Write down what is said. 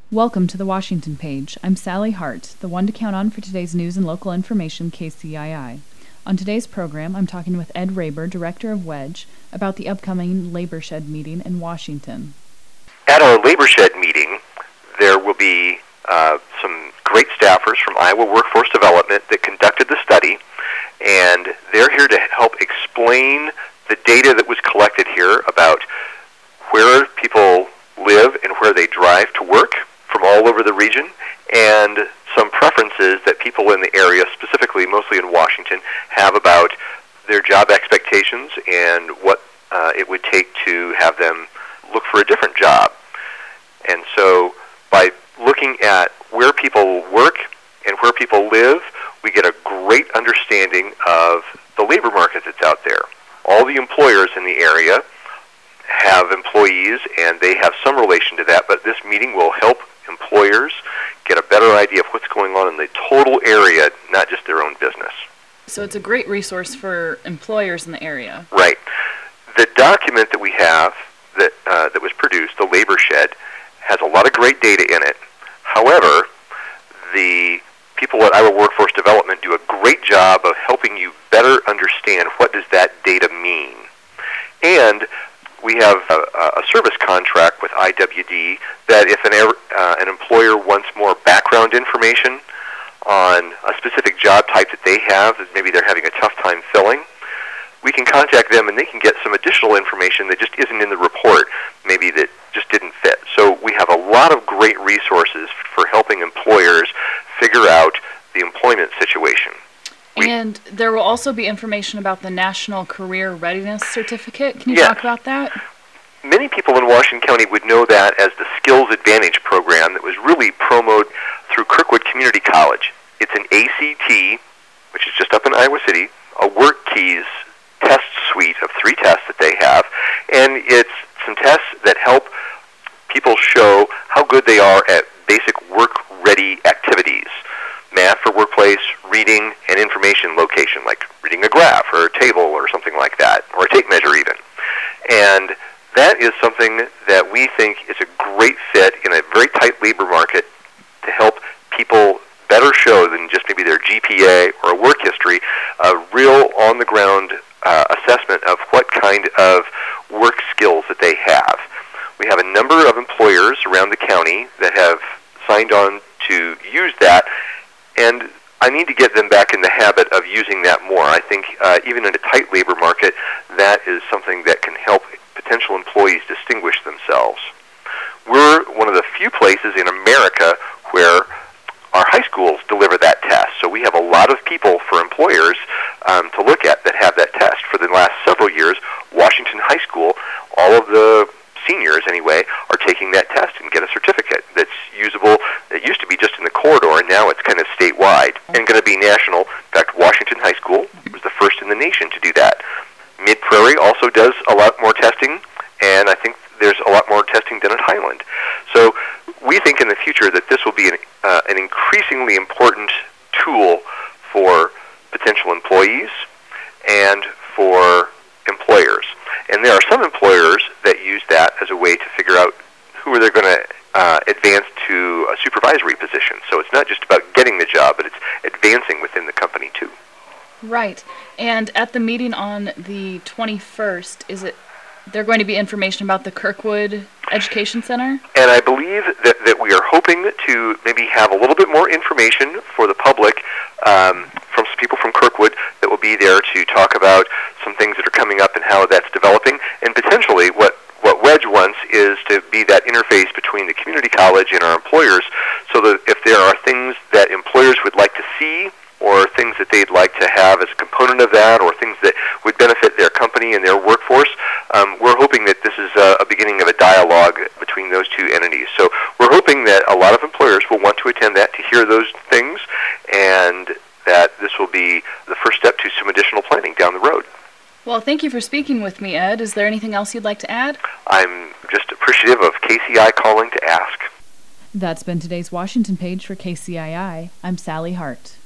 Welcome to the Washington Page. I'm Sally Hart, the one to count on for today's news and local information, KCII. On today's program, I'm talking with Ed Raber, director of WEDGE, about the upcoming Labor Shed meeting in Washington. At our Labor Shed meeting, there will be some great staffers from Iowa Workforce Development that conducted the study, and they're here to help explain the data that was collected here about where people live and where they drive to work from all over the region, and some preferences that people in the area, specifically mostly in Washington, have about their job expectations and what it would take to have them look for a different job. And so by looking at where people work and where people live, we get a great understanding of the labor market that's out there. All the employers in the area have employees, and they have some relation to that, but this meeting will help employers get a better idea of what's going on in the total area, not just their own business. So it's a great resource for employers in the area. Right. The document that we have that was produced, the Labor Shed, has a lot of great data in it. However, the people at Iowa Workforce Development do a great job of helping you better understand what does that data mean. And we have a service contract with IWD that if an employer wants more background information on a specific job type that they have, that maybe they're having a tough time filling, we can contact them and they can get some additional information that just isn't in the report, maybe that just didn't fit. So we have a lot of great resources for helping employers figure out the employment situation. And there will also be information about the National Career Readiness Certificate. Can you talk about that? Many people in Washington County would know that as the Skills Advantage program that was really promoted through Kirkwood Community College. It's an ACT, which is just up in Iowa City, a WorkKeys test suite of 3 tests that they have, and it's some tests that help people show how good they are at basic work-ready activities. Math for workplace, reading, and information location, like reading a graph or a table or something like that, or a tape measure even. And that is something that we think is a great fit in a very tight labor market to help people better show than just maybe their GPA or a work history, a real on-the-ground assessment of what kind of work skills that they have. We have a number of employers around the county that have signed on to use that, and I need to get them back in the habit of using that more. I think even in a tight labor market, that is something that can help potential employees distinguish themselves. We're one of the few places in America where our high schools deliver that test. So we have a lot of people for employers to look at that have that test. For the last several years, Washington High School, all of the seniors anyway, are taking that test and get a certificate that's usable. It used to be just in the corridor, and now it's kind of statewide and going to be national. In fact, Washington High School was the first in the nation to do that. Mid-Prairie also does a lot more testing, and I think there's a lot more testing done at Highland. So we think in the future that this will be an increasingly important tool for potential employees and for employers. And there are some employers that use that as a way to figure out who they're going to advance to a supervisory position. So it's not just about getting the job, but it's advancing within the company too. Right. And at the meeting on the 21st, there going to be information about the Kirkwood Education Center? And I believe that we are hoping to maybe have a little bit more information for the public from some people from Kirkwood that will be there to talk about some things that are coming up and how that's developing. And potentially what WEDGE wants is to be that interface between the community college and our employers, so that if there are things that employers would like to see or things that they'd like to have as a component of that, or things that would benefit their company and their workforce, we're hoping that this is a beginning of a dialogue between those two entities. So we're hoping that a lot of employers will want to attend that to hear those things, and that this will be the first step to some additional planning down the road. Well, thank you for speaking with me, Ed. Is there anything else you'd like to add? I'm just appreciative of KCI calling to ask. That's been today's Washington Page for KCII. I'm Sally Hart.